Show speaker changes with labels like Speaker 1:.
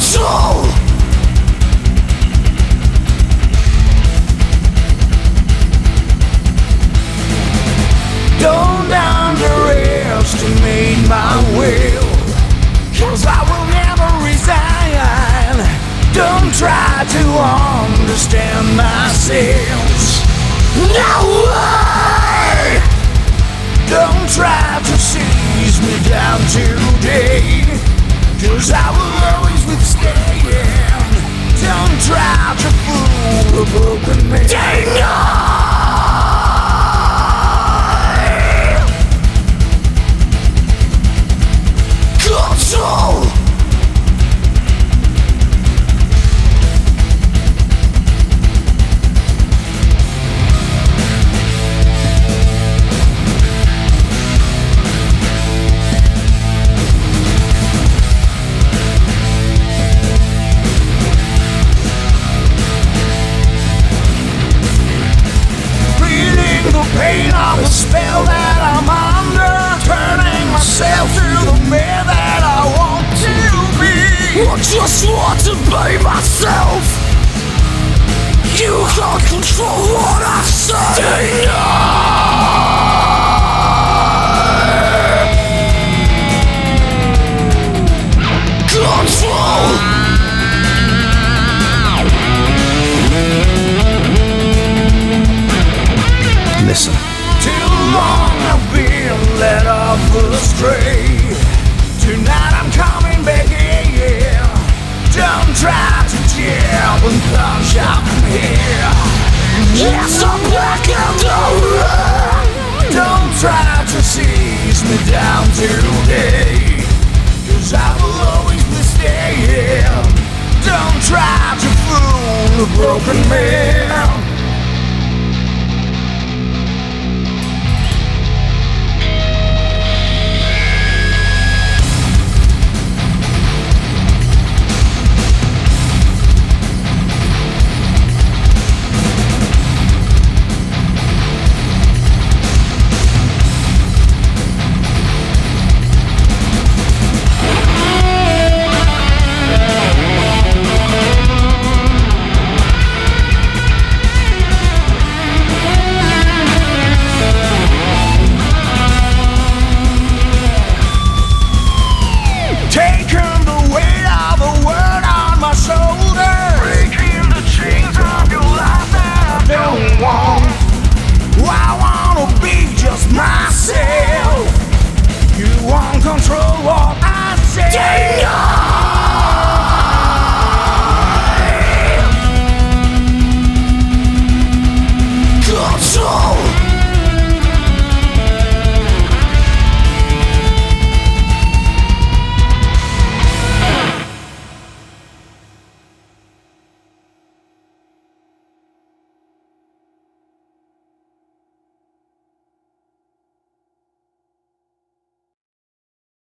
Speaker 1: control. Don't underestimate my will, 'cause I will never resign. Don't try to understand myself. No way! Don't try to seize me down today, 'cause I will always withstand. Don't try to fool a broken man. Control! Pain of the spell that I'm under, turning myself to the man that I want to be. I just want to be myself. You can't control what I say. Control. Listen. Too long I've been led off astray. Tonight I'm coming back here. Don't try to jab and punch out from here. Yes, I'm back in the room. Don't try to seize me down today.